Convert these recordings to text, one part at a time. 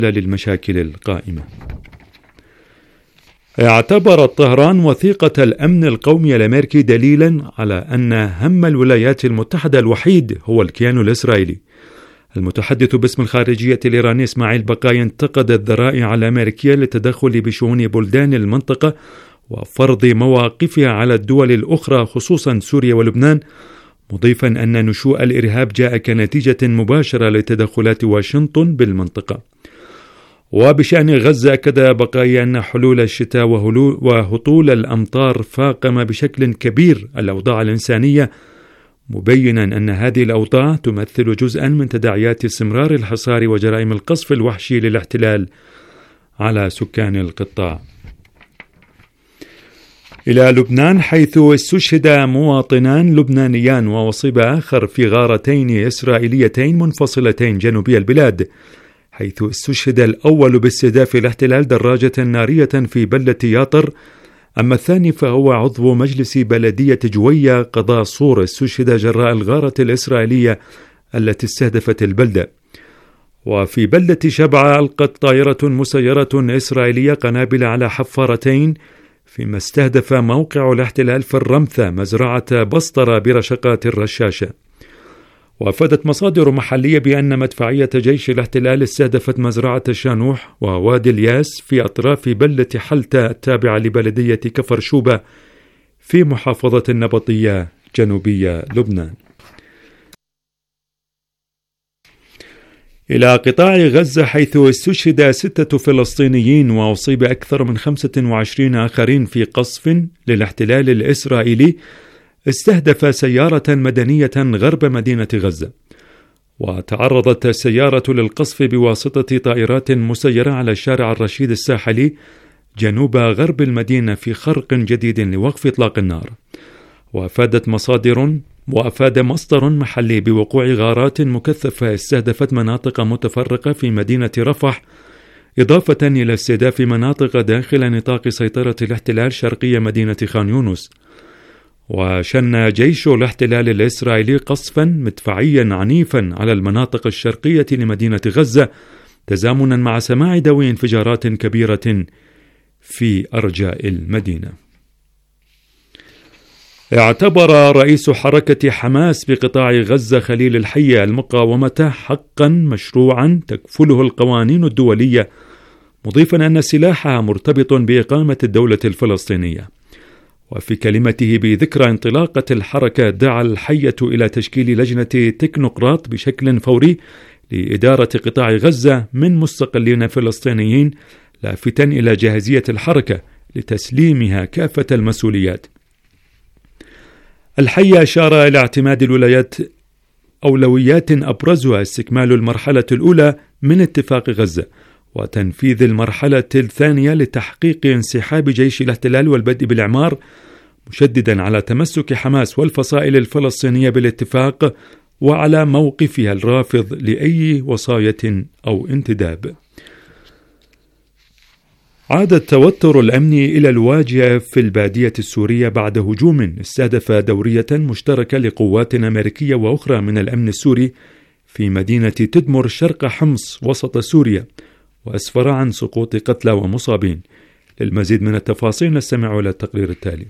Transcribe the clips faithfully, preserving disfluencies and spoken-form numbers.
للمشاكل القائمة. اعتبرت طهران وثيقة الأمن القومي الأمريكي دليلا على أن هم الولايات المتحدة الوحيد هو الكيان الإسرائيلي. المتحدث باسم الخارجية الإيراني إسماعيل بقاي انتقد الذرائع الأمريكية للتدخل بشؤون بلدان المنطقة وفرض مواقفها على الدول الأخرى خصوصا سوريا ولبنان، مضيفا أن نشوء الإرهاب جاء كنتيجة مباشرة لتدخلات واشنطن بالمنطقة. وبشأن غزة أكد بقاي أن حلول الشتاء وهطول الأمطار فاقم بشكل كبير الأوضاع الإنسانية، مبينا أن هذه الأوضاع تمثل جزءا من تداعيات استمرار الحصار وجرائم القصف الوحشي للاحتلال على سكان القطاع. إلى لبنان، حيث استشهد مواطنان لبنانيان وأصيب آخر في غارتين إسرائيليتين منفصلتين جنوبي البلاد، حيث استشهد الأول باستهداف الاحتلال دراجة نارية في بلدة ياطر، أما الثاني فهو عضو مجلس بلدية جوية قضاء صور استشهد جراء الغارة الإسرائيلية التي استهدفت البلدة. وفي بلدة شبعة ألقت طائرة مسيرة إسرائيلية قنابل على حفارتين، فيما استهدف موقع الاحتلال في الرمثة مزرعة بسطرة برشقات الرشاشة. وأفادت مصادر محلية بأن مدفعية جيش الاحتلال استهدفت مزرعة شانوح ووادي الياس في أطراف بلدة حلتة التابعة لبلدية كفر شوبة في محافظة النبطية جنوبية لبنان. إلى قطاع غزة، حيث استشهد ستة فلسطينيين وأصيب أكثر من خمسة وعشرين آخرين في قصف للاحتلال الإسرائيلي استهدف سيارة مدنية غرب مدينة غزة. وتعرضت السيارة للقصف بواسطة طائرات مسيرة على شارع الرشيد الساحلي جنوب غرب المدينة في خرق جديد لوقف إطلاق النار. وأفادت مصادر وأفاد مصدر محلي بوقوع غارات مكثفة استهدفت مناطق متفرقة في مدينة رفح، إضافة إلى استهداف مناطق داخل نطاق سيطرة الاحتلال شرقية مدينة خان يونس. وشن جيش الاحتلال الإسرائيلي قصفا مدفعيا عنيفا على المناطق الشرقية لمدينة غزة، تزامنا مع سماع دوي انفجارات كبيرة في أرجاء المدينة. اعتبر رئيس حركة حماس بقطاع غزة خليل الحية المقاومة حقا مشروعا تكفله القوانين الدولية، مضيفا أن سلاحها مرتبط بإقامة الدولة الفلسطينية. وفي كلمته بذكرى انطلاقة الحركة دعا الحية إلى تشكيل لجنة تكنوقراط بشكل فوري لإدارة قطاع غزة من مستقلين فلسطينيين، لافتا إلى جاهزية الحركة لتسليمها كافة المسؤوليات. الحية أشار إلى اعتماد الولايات أولويات أبرزها استكمال المرحلة الأولى من اتفاق غزة وتنفيذ المرحلة الثانية لتحقيق انسحاب جيش الاحتلال والبدء بالإعمار، مشددا على تمسك حماس والفصائل الفلسطينية بالاتفاق وعلى موقفها الرافض لأي وصاية أو انتداب. عاد التوتر الأمني إلى الواجهة في البادية السورية بعد هجوم استهدف دورية مشتركة لقوات أمريكية وأخرى من الأمن السوري في مدينة تدمر شرق حمص وسط سوريا، وأسفر عن سقوط قتلى ومصابين. للمزيد من التفاصيل نستمع إلى التقرير التالي.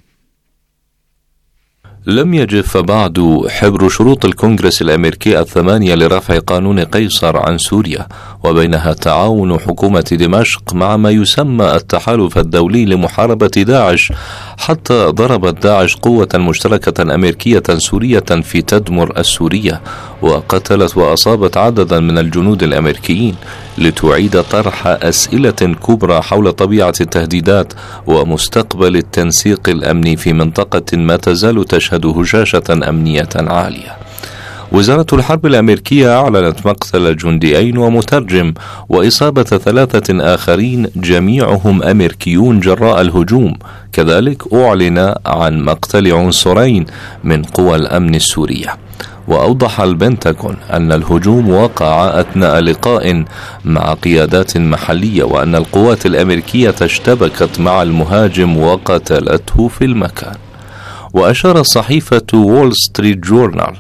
لم يجف بعد حبر شروط الكونغرس الأمريكي الثمانية لرفع قانون قيصر عن سوريا، وبينها تعاون حكومة دمشق مع ما يسمى التحالف الدولي لمحاربة داعش، حتى ضربت داعش قوة مشتركة أمريكية سورية في تدمر السورية، وقتلت وأصابت عددا من الجنود الأمريكيين، لتعيد طرح أسئلة كبرى حول طبيعة التهديدات ومستقبل التنسيق الأمني في منطقة ما تزال تشهد هشاشة أمنية عالية. وزارة الحرب الأمريكية أعلنت مقتل جنديين ومترجم وإصابة ثلاثة آخرين جميعهم أمريكيون جراء الهجوم. كذلك أعلن عن مقتل عنصرين من قوى الأمن السورية. وأوضح البنتاغون أن الهجوم وقع أثناء لقاء مع قيادات محلية، وأن القوات الأمريكية اشتبكت مع المهاجم وقتلته في المكان. وأشار صحيفة وول ستريت جورنال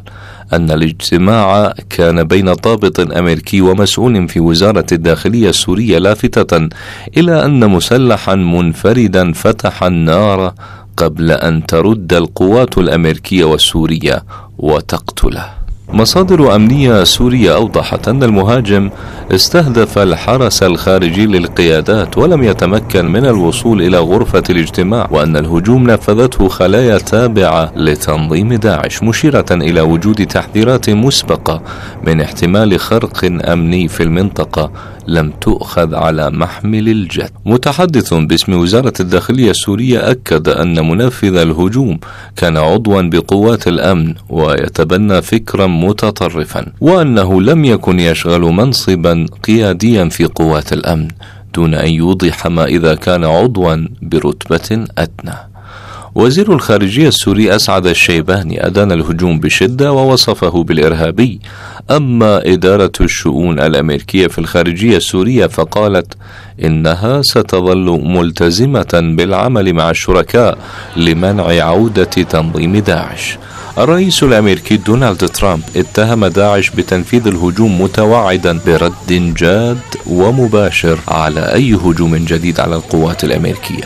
أن الاجتماع كان بين ضابط أمريكي ومسؤول في وزارة الداخلية السورية، لافتة إلى أن مسلحا منفردا فتح النار قبل أن ترد القوات الأمريكية والسورية وتقتله. مصادر أمنية سورية أوضحت أن المهاجم استهدف الحرس الخارجي للقيادات ولم يتمكن من الوصول إلى غرفة الاجتماع، وأن الهجوم نفذته خلايا تابعة لتنظيم داعش، مشيرة إلى وجود تحذيرات مسبقة من احتمال خرق أمني في المنطقة لم تؤخذ على محمل الجد. متحدث باسم وزارة الداخلية السورية أكد أن منفذ الهجوم كان عضوا بقوات الأمن ويتبنى فكرا متطرفا، وأنه لم يكن يشغل منصبا قياديا في قوات الأمن، دون أن يوضح ما إذا كان عضوا برتبة أدنى. وزير الخارجية السوري أسعد الشيباني أدان الهجوم بشدة ووصفه بالإرهابي. أما إدارة الشؤون الأمريكية في الخارجية السورية فقالت إنها ستظل ملتزمة بالعمل مع الشركاء لمنع عودة تنظيم داعش. الرئيس الأمريكي دونالد ترامب اتهم داعش بتنفيذ الهجوم، متوعدا برد جاد ومباشر على أي هجوم جديد على القوات الأمريكية.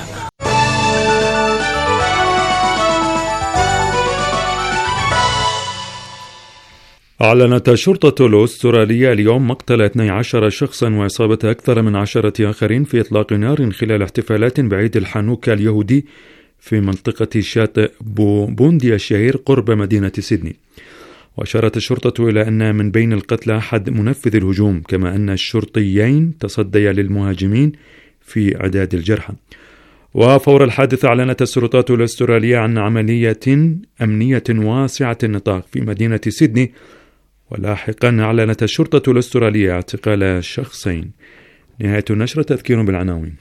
أعلنت الشرطة الأسترالية اليوم مقتل اثني عشر شخصا وإصابة أكثر من عشرة آخرين في إطلاق نار خلال احتفالات بعيد الحانوكا اليهودي في منطقة شاطئ بوندي الشهير قرب مدينة سيدني. وأشارت الشرطة إلى أن من بين القتلى أحد منفذ الهجوم، كما أن الشرطيين تصديا للمهاجمين في إعداد الجرحى. وفور الحادث أعلنت السلطات الأسترالية عن عملية أمنية واسعة النطاق في مدينة سيدني، ولاحقا أعلنت الشرطة الأسترالية اعتقال شخصين. نهاية النشرة. تذكير بالعناوين.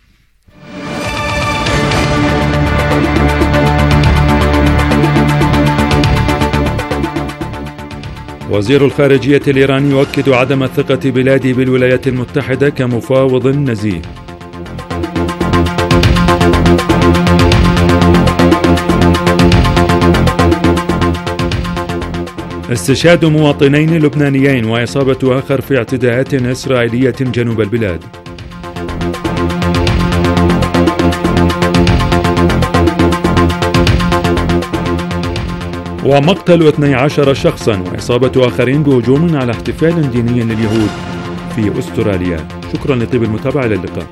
وزير الخارجية الإيراني يؤكد عدم ثقة بلاده بالولايات المتحدة كمفاوض نزيه. استشهاد مواطنين لبنانيين وإصابة آخر في اعتداءات إسرائيلية جنوب البلاد. ومقتل اثني عشر شخصا وإصابة آخرين بهجوم على احتفال ديني لليهود في أستراليا. شكرا لطيب المتابعة، إلى اللقاء.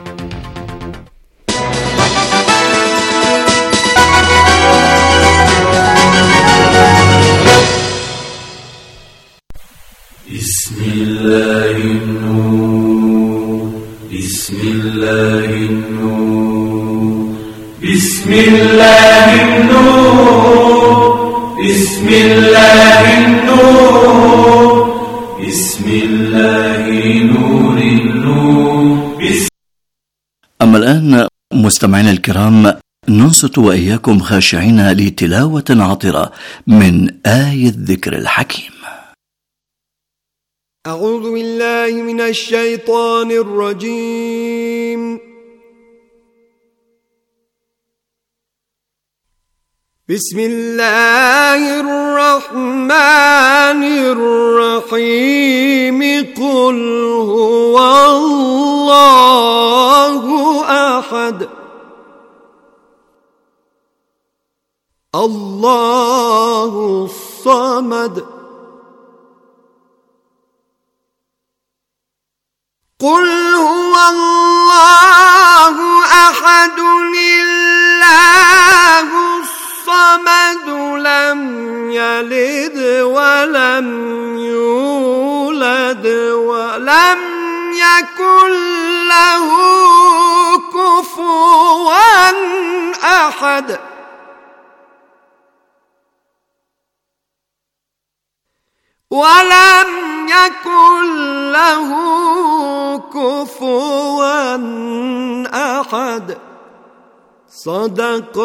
بسم الله النور، بسم الله النور، بسم الله النور، بسم الله النور، بسم الله نور النور. أما الآن مستمعينا الكرام، ننصت وإياكم خاشعين لتلاوة عطرة من آية الذكر الحكيم. أعوذ بالله من الشيطان الرجيم. بسم الله الرحمن الرحيم. قل هو الله أحد الله الصمد قل هو الله أحد الله الصمد لم يلد ولم يولد ولم يكن له كفوا أحد. ولم يكن له كفوا أحد. صدق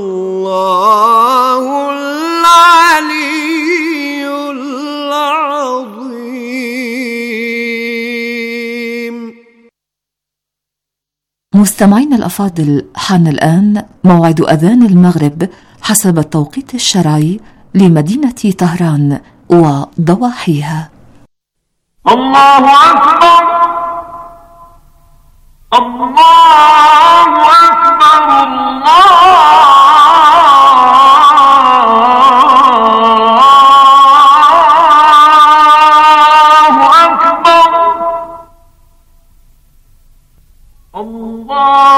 الله العلي العظيم. مستمعين الأفاضل، حان الآن موعد أذان المغرب حسب التوقيت الشرعي لمدينة طهران وضواحيها. الله أكبر، الله أكبر، الله أكبر، الله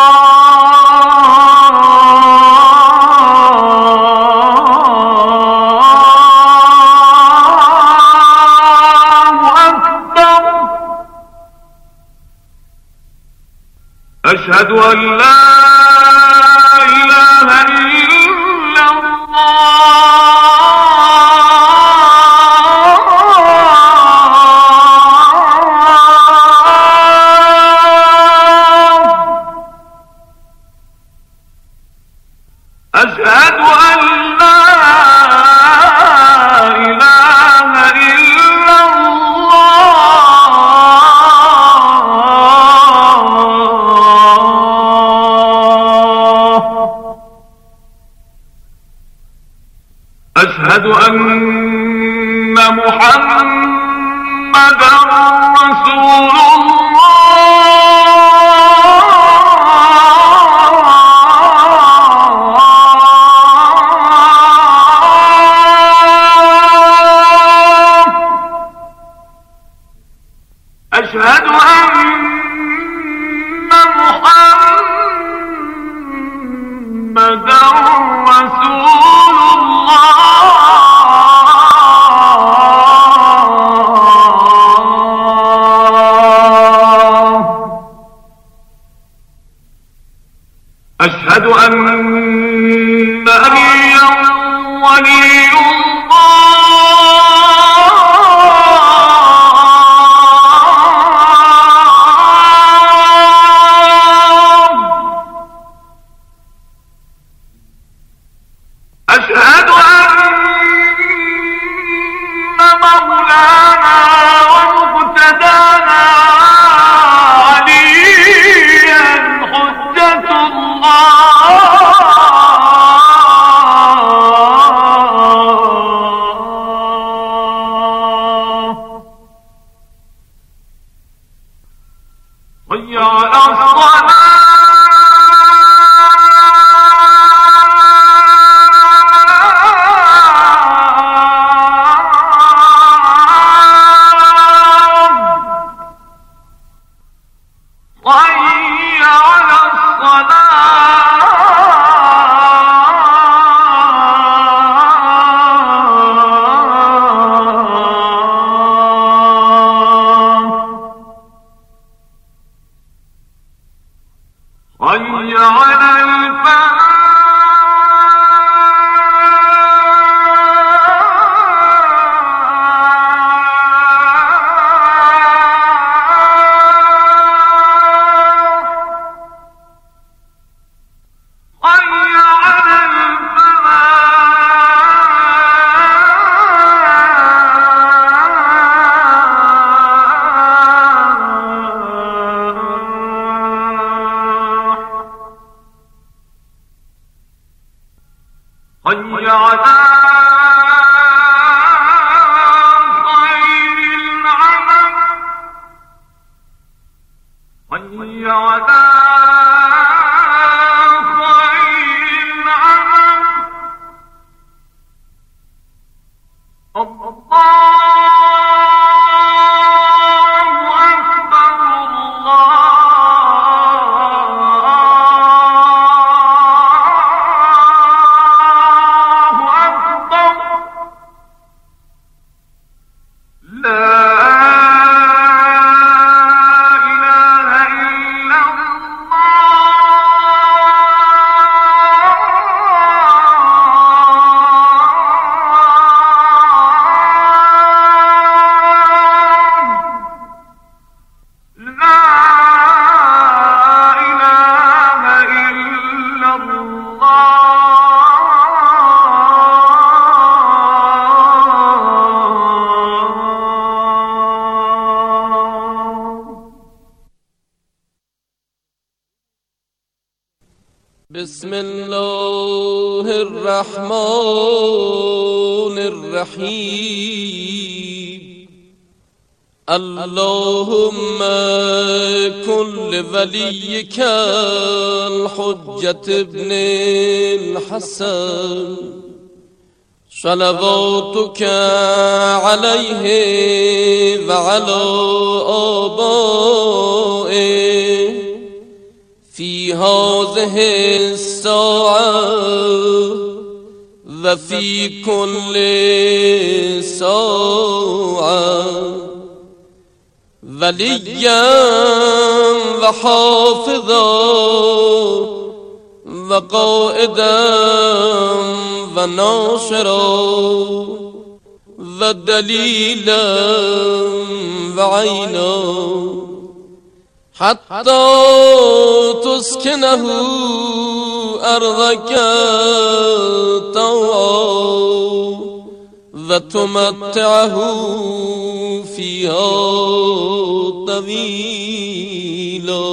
أشهد أن لا إله إلا الله، أشهد أن لا إله إلا أشهد أن محمدًا رسول الله، أشهد أن محمدًا رسول الله، أشهد أن عليا ولي الله، أشهد أن مولانا ومقتدانا عليا حجة الله، حي على الصلاة، حي على الصلاة، حي على الفلاح، حي على الفلاح، حي على خير العمل، حي على خير العمل، الله أكبر، الله أكبر، لا إله إلا الله. بسم الله الرحمن الرحيم. اللهم كن لوليك الحجة ابن الحسن صلواتك عليه وعلى آبائه في هذه الساعة وفي كل ساعة وليا وحافظا وقائدا وناصرا ودليلا وعينا حتى تسكنه أرضك طوعا وتمتعه فيها طويلا.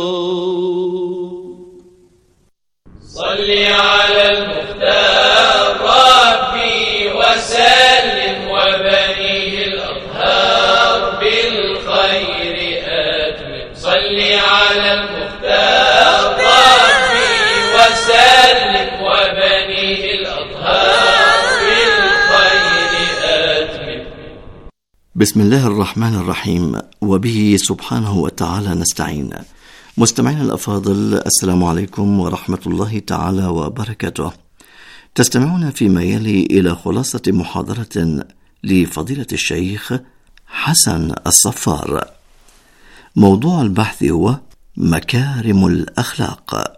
صل على المختار ربي وسلم وبنيه الأطهار بالخير أتمم. صل على المختار ربي وسلم وبنيه الأطهار بالخير أتمم. بسم الله الرحمن الرحيم، وبه سبحانه وتعالى نستعين. مستمعين الأفاضل، السلام عليكم ورحمة الله تعالى وبركاته. تستمعون فيما يلي إلى خلاصة محاضرة لفضيلة الشيخ حسن الصفار. موضوع البحث هو مكارم الأخلاق.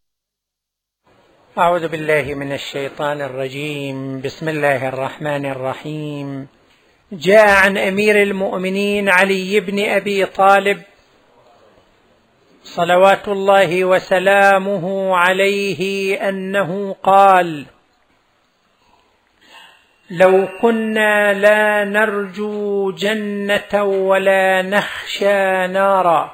أعوذ بالله من الشيطان الرجيم. بسم الله الرحمن الرحيم. جاء عن أمير المؤمنين علي بن أبي طالب صلوات الله وسلامه عليه أنه قال: لو كنا لا نرجو جنة ولا نخشى نارا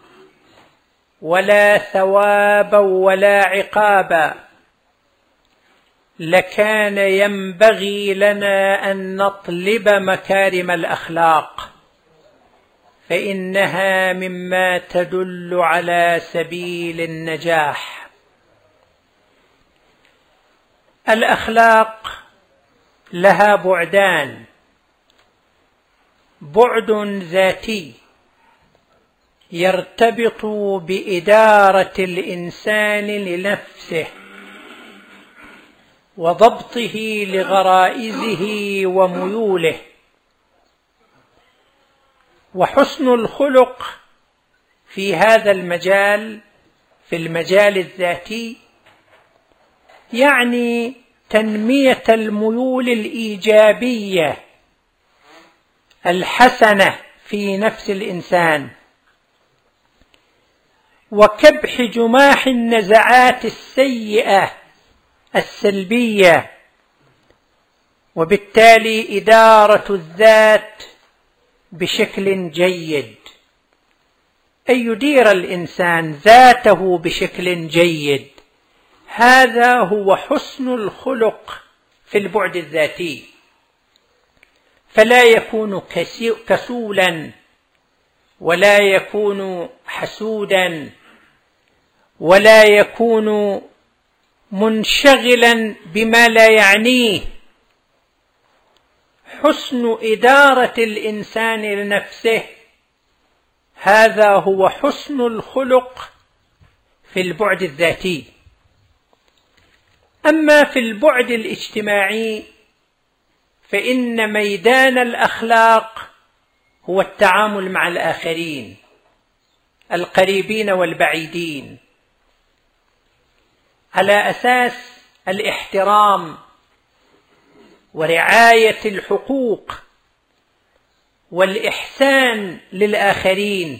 ولا ثوابا ولا عقابا لكان ينبغي لنا أن نطلب مكارم الأخلاق، فإنها مما تدل على سبيل النجاح. الأخلاق لها بعدان: بعد ذاتي يرتبط بإدارة الإنسان لنفسه وضبطه لغرائزه وميوله، وحسن الخلق في هذا المجال، في المجال الذاتي، يعني تنمية الميول الإيجابية الحسنة في نفس الإنسان، وكبح جماح النزعات السيئة السلبية، وبالتالي إدارة الذات بشكل جيد، أن يدير الإنسان ذاته بشكل جيد. هذا هو حسن الخلق في البعد الذاتي، فلا يكون كسولا ولا يكون حسودا ولا يكون منشغلا بما لا يعنيه. حسن إدارة الإنسان لنفسه، هذا هو حسن الخلق في البعد الذاتي. أما في البعد الاجتماعي فإن ميدان الأخلاق هو التعامل مع الآخرين القريبين والبعيدين على أساس الاحترام ورعاية الحقوق والإحسان للآخرين.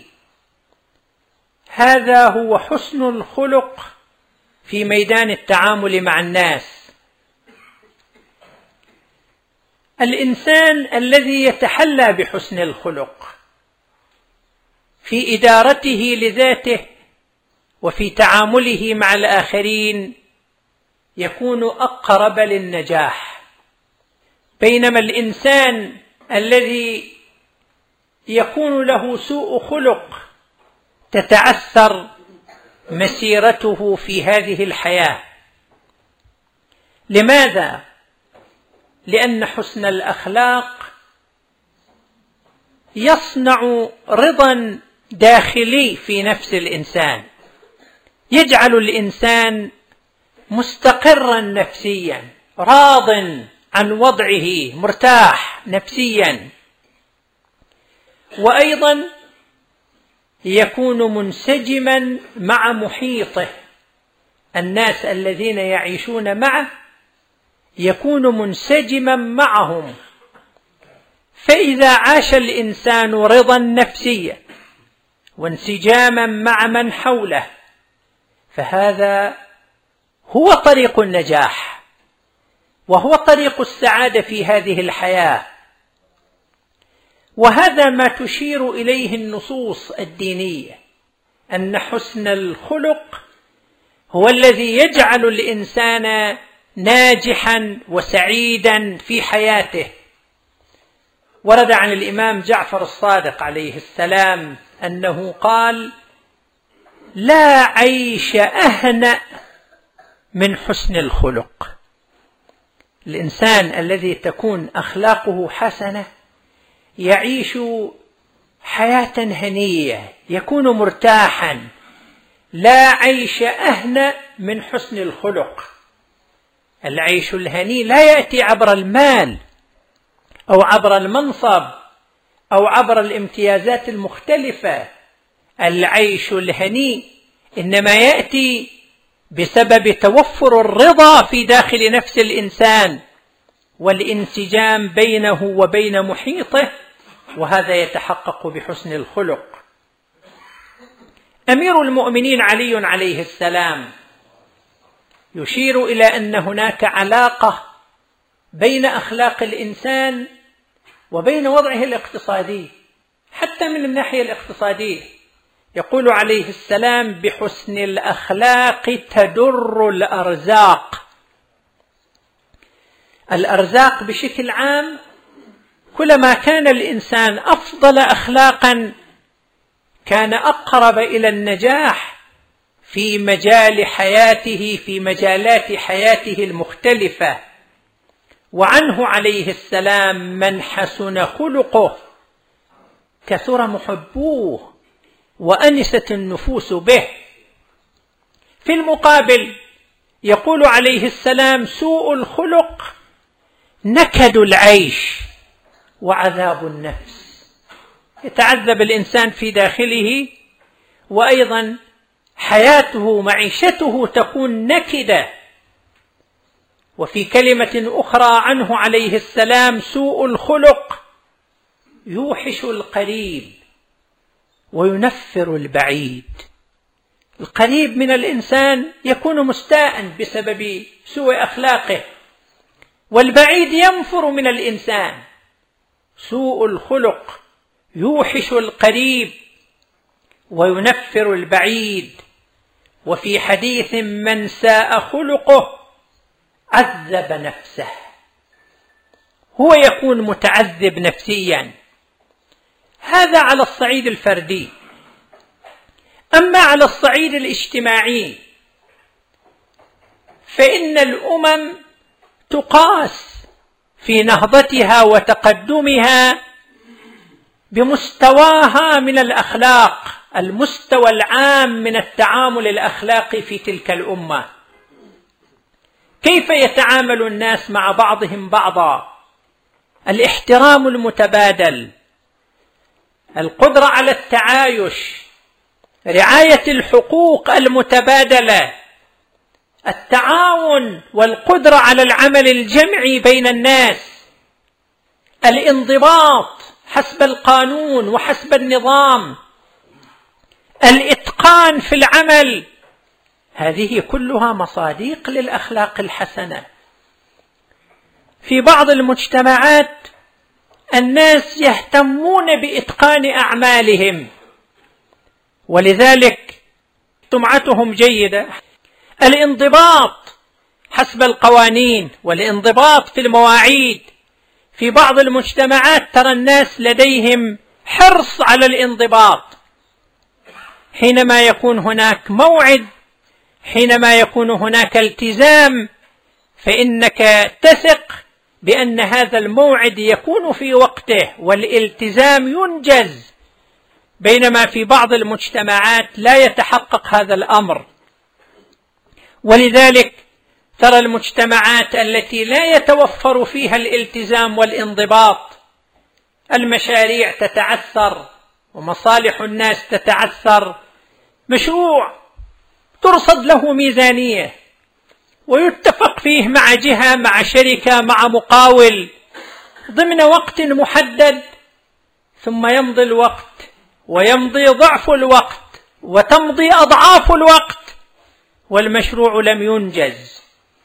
هذا هو حسن الخلق في ميدان التعامل مع الناس. الإنسان الذي يتحلى بحسن الخلق في إدارته لذاته وفي تعامله مع الآخرين يكون أقرب للنجاح، بينما الإنسان الذي يكون له سوء خلق تتعثر مسيرته في هذه الحياة. لماذا؟ لأن حسن الأخلاق يصنع رضا داخلي في نفس الإنسان، يجعل الإنسان مستقرا نفسيا، راض عن وضعه، مرتاح نفسيا، وأيضا يكون منسجما مع محيطه. الناس الذين يعيشون معه يكون منسجما معهم، فإذا عاش الإنسان رضا نفسيا وانسجاما مع من حوله فهذا هو طريق النجاح وهو طريق السعادة في هذه الحياة. وهذا ما تشير إليه النصوص الدينية، أن حسن الخلق هو الذي يجعل الإنسان ناجحا وسعيدا في حياته. ورد عن الإمام جعفر الصادق عليه السلام أنه قال: لا عيش أهنأ من حسن الخلق. الإنسان الذي تكون أخلاقه حسنة يعيش حياة هنية، يكون مرتاحا. لا عيش أهنأ من حسن الخلق. العيش الهني لا يأتي عبر المال أو عبر المنصب أو عبر الامتيازات المختلفة. العيش الهني إنما يأتي بسبب توفر الرضا في داخل نفس الإنسان والانسجام بينه وبين محيطه، وهذا يتحقق بحسن الخلق. أمير المؤمنين علي عليه السلام يشير إلى أن هناك علاقة بين أخلاق الإنسان وبين وضعه الاقتصادي، حتى من الناحية الاقتصادية. يقول عليه السلام: بحسن الأخلاق تدر الأرزاق. الأرزاق بشكل عام، كلما كان الإنسان أفضل أخلاقا كان أقرب إلى النجاح في مجال حياته، في مجالات حياته المختلفة. وعنه عليه السلام: من حسن خلقه كثر محبوه وأنست النفوس به. في المقابل يقول عليه السلام: سوء الخلق نكد العيش وعذاب النفس. يتعذب الإنسان في داخله، وأيضا حياته معيشته تكون نكدة. وفي كلمة أخرى عنه عليه السلام: سوء الخلق يوحش القريب وينفر البعيد. القريب من الإنسان يكون مستاء بسبب سوء أخلاقه، والبعيد ينفر من الإنسان. سوء الخلق يوحش القريب وينفر البعيد. وفي حديث: من ساء خلقه عذب نفسه. هو يكون متعذب نفسيا. هذا على الصعيد الفردي. أما على الصعيد الاجتماعي فإن الأمم تقاس في نهضتها وتقدمها بمستواها من الأخلاق، المستوى العام من التعامل الأخلاقي في تلك الأمة. كيف يتعامل الناس مع بعضهم بعضا؟ الاحترام المتبادل، القدرة على التعايش، رعاية الحقوق المتبادلة، التعاون والقدرة على العمل الجمعي بين الناس، الانضباط حسب القانون وحسب النظام، الإتقان في العمل. هذه كلها مصادق للأخلاق الحسنة. في بعض المجتمعات الناس يهتمون بإتقان أعمالهم ولذلك سمعتهم جيدة. الانضباط حسب القوانين والانضباط في المواعيد. في بعض المجتمعات ترى الناس لديهم حرص على الانضباط، حينما يكون هناك موعد، حينما يكون هناك التزام، فإنك تثق بأن هذا الموعد يكون في وقته والالتزام ينجز، بينما في بعض المجتمعات لا يتحقق هذا الأمر. ولذلك ترى المجتمعات التي لا يتوفر فيها الالتزام والانضباط المشاريع تتعثر ومصالح الناس تتعثر. مشروع ترصد له ميزانية ويتفق فيه مع جهة، مع شركة، مع مقاول ضمن وقت محدد، ثم يمضي الوقت ويمضي ضعف الوقت وتمضي أضعاف الوقت والمشروع لم ينجز.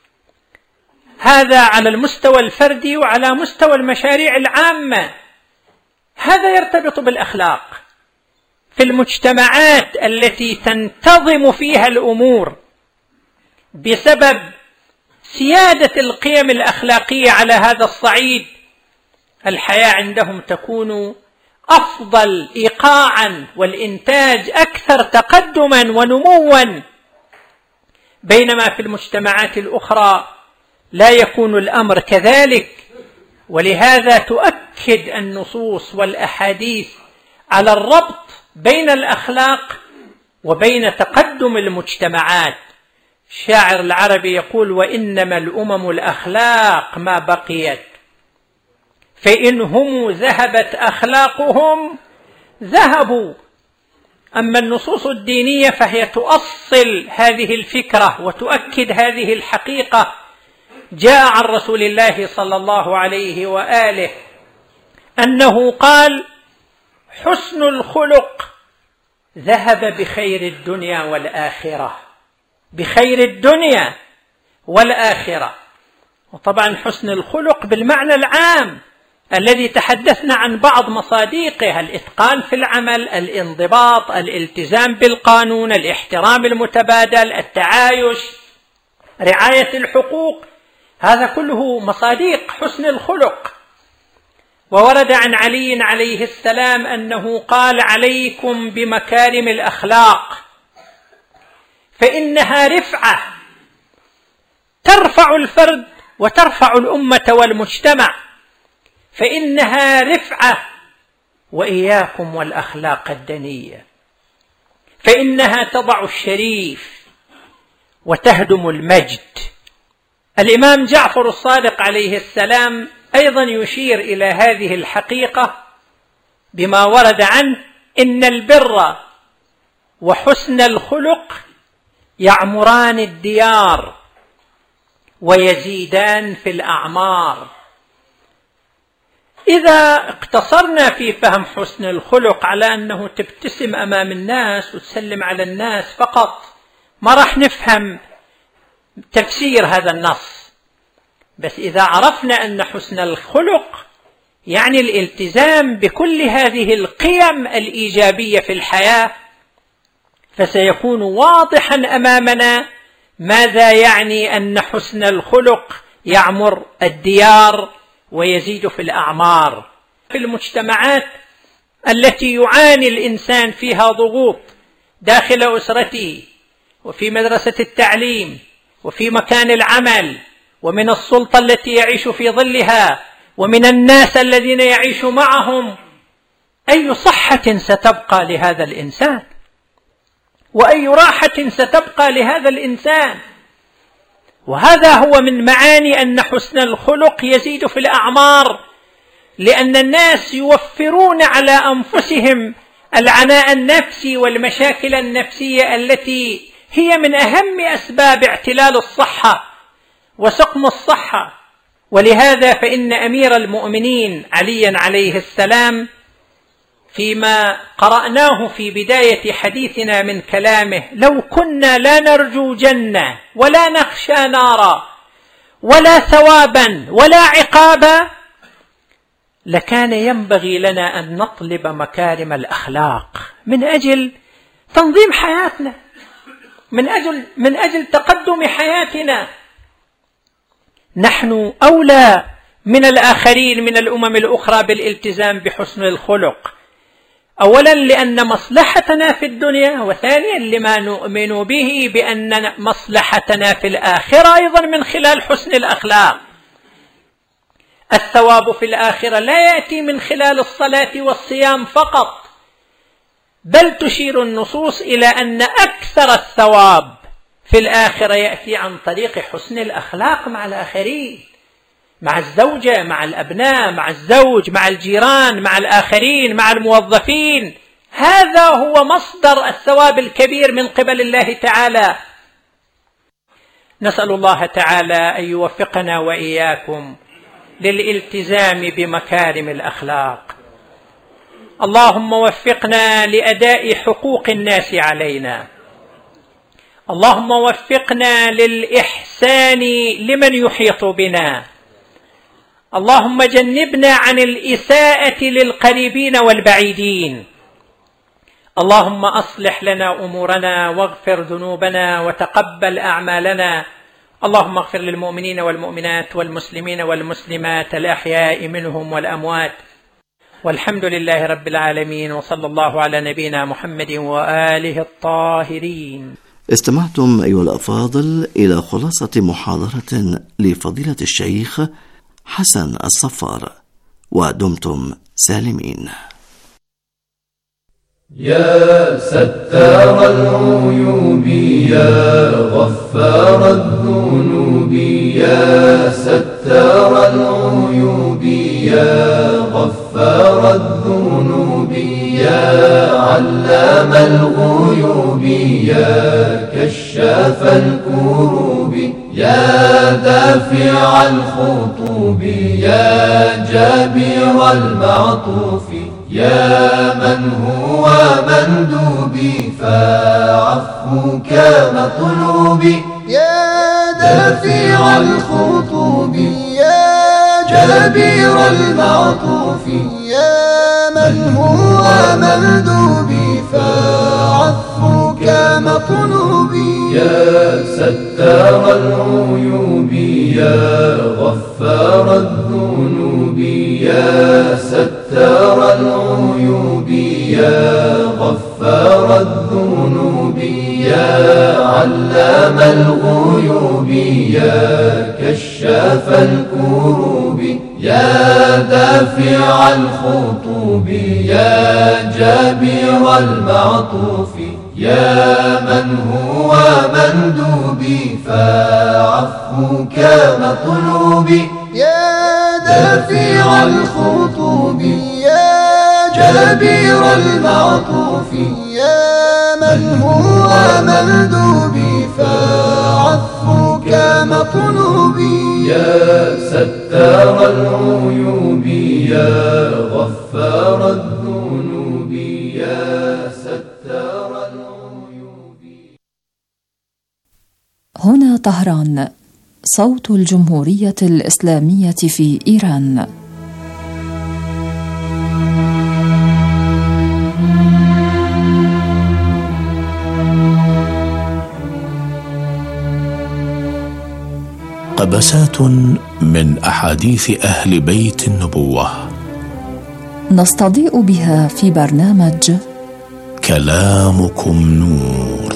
هذا على المستوى الفردي وعلى مستوى المشاريع العامة. هذا يرتبط بالأخلاق. في المجتمعات التي تنتظم فيها الأمور بسبب سيادة القيم الأخلاقية على هذا الصعيد، الحياة عندهم تكون أفضل إيقاعا والإنتاج أكثر تقدما ونموا، بينما في المجتمعات الأخرى لا يكون الأمر كذلك. ولهذا تؤكد النصوص والأحاديث على الربط بين الأخلاق وبين تقدم المجتمعات. الشاعر العربي يقول: وإنما الأمم الأخلاق ما بقيت، فإنهم ذهبت أخلاقهم ذهبوا. أما النصوص الدينية فهي تؤصل هذه الفكرة وتؤكد هذه الحقيقة. جاء عن رسول الله صلى الله عليه وآله أنه قال: حسن الخلق ذهب بخير الدنيا والآخرة، بخير الدنيا والآخرة. وطبعا حسن الخلق بالمعنى العام الذي تحدثنا عن بعض مصادقه: الإتقان في العمل، الانضباط، الالتزام بالقانون، الاحترام المتبادل، التعايش، رعاية الحقوق، هذا كله مصادق حسن الخلق. وورد عن علي عليه السلام أنه قال: عليكم بمكارم الأخلاق فإنها رفعة ترفع الفرد وترفع الأمة والمجتمع، فإنها رفعة. وإياكم والأخلاق الدنية فإنها تضع الشريف وتهدم المجد. الإمام جعفر الصادق عليه السلام أيضا يشير إلى هذه الحقيقة بما ورد عنه: إن البر وحسن الخلق يعمران الديار ويزيدان في الأعمار. إذا اقتصرنا في فهم حسن الخلق على أنه تبتسم أمام الناس وتسلم على الناس فقط، ما راح نفهم تفسير هذا النص. بس إذا عرفنا أن حسن الخلق يعني الالتزام بكل هذه القيم الإيجابية في الحياة، فسيكون واضحا أمامنا ماذا يعني أن حسن الخلق يعمر الديار ويزيد في الأعمار. في المجتمعات التي يعاني الإنسان فيها ضغوط داخل أسرته وفي مدرسة التعليم وفي مكان العمل ومن السلطة التي يعيش في ظلها ومن الناس الذين يعيش معهم، أي صحة ستبقى لهذا الإنسان؟ وأي راحة ستبقى لهذا الإنسان؟ وهذا هو من معاني أن حسن الخلق يزيد في الأعمار، لأن الناس يوفرون على أنفسهم العناء النفسي والمشاكل النفسية التي هي من أهم أسباب اعتلال الصحة وسقم الصحة. ولهذا فإن أمير المؤمنين عليا عليه السلام فيما قرأناه في بداية حديثنا من كلامه: لو كنا لا نرجو جنة ولا نخشى نارا ولا ثوابا ولا عقابا لكان ينبغي لنا أن نطلب مكارم الأخلاق من أجل تنظيم حياتنا، من أجل, من أجل تقدم حياتنا. نحن أولى من الآخرين من الأمم الأخرى بالالتزام بحسن الخلق، أولا لأن مصلحتنا في الدنيا، وثانيا لما نؤمن به بأن مصلحتنا في الآخرة أيضا من خلال حسن الأخلاق. الثواب في الآخرة لا يأتي من خلال الصلاة والصيام فقط، بل تشير النصوص إلى أن أكثر الثواب في الآخرة يأتي عن طريق حسن الأخلاق مع الآخرين، مع الزوجة، مع الأبناء، مع الزوج، مع الجيران، مع الآخرين، مع الموظفين. هذا هو مصدر الثواب الكبير من قبل الله تعالى. نسأل الله تعالى أن يوفقنا وإياكم للالتزام بمكارم الأخلاق. اللهم وفقنا لأداء حقوق الناس علينا، اللهم وفقنا للإحسان لمن يحيط بنا، اللهم جنبنا عن الإساءة للقريبين والبعيدين، اللهم أصلح لنا أمورنا واغفر ذنوبنا وتقبل أعمالنا، اللهم اغفر للمؤمنين والمؤمنات والمسلمين والمسلمات الأحياء منهم والأموات، والحمد لله رب العالمين، وصلى الله على نبينا محمد وآله الطاهرين. استمعتم أيها الأفاضل إلى خلاصة محاضرة لفضيلة الشيخ حسن الصفار، ودمتم سالمين. يا ستار العيوب يا غفار الذنوب، يا ستار العيوب يا غفار الذنوب، يا علام الغيوب يا كشاف الكروب، يا دافع الخطوب يا جابر المعطوف، يا من هو مندوبي فعفوك مطلوبي، يا دافع الخطوب يا جابر المعطوف، يا من هو مندوبي فعفوك مطلوبي، يا ستار العيوب يا غفار الذنوب، يا ستار العيوب يا غفار الذنوب، يا علام الغيوب يا كشاف الكروب، يا دافع الخطوب يا جابر المعطوف، يا من هو مندوبي فعفوك مطلوبي، يا دافع الخطوب يا جابر المعطوف، يا من هو مندوبي فعفوك مطلوبي، يا ستار العيوب يا غفار الذنوب، يا ستار العيوب. هنا طهران، صوت الجمهورية الإسلامية في إيران. قبسات من أحاديث أهل بيت النبوة نستضيء بها في برنامج كلامكم نور.